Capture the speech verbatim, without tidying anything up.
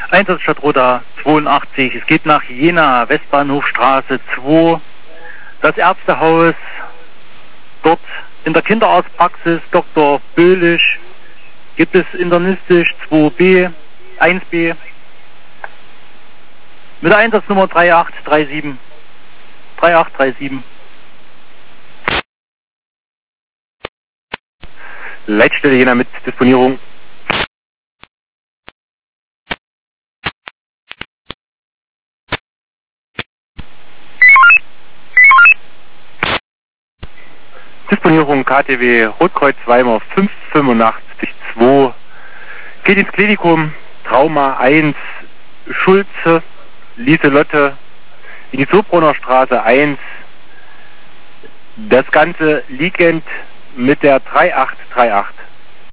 Einsatzstadtroute zweiundachtzig. Es geht nach Jena, Westbahnhofstraße zwei. Das Ärztehaus. Dort in der Kinderarztpraxis Doktor Böhlisch gibt es internistisch zwei B, eins B. Mit der Einsatznummer drei acht drei sieben. drei acht drei sieben. Leitstelle Jena mit Disponierung. Disponierung K T W Rotkreuz Weimar fünf fünfundachtzig zwei. Geht ins Klinikum Trauma eins Schulze Lieselotte in die Sobrunner Straße eins. Das Ganze liegend mit der drei acht drei acht.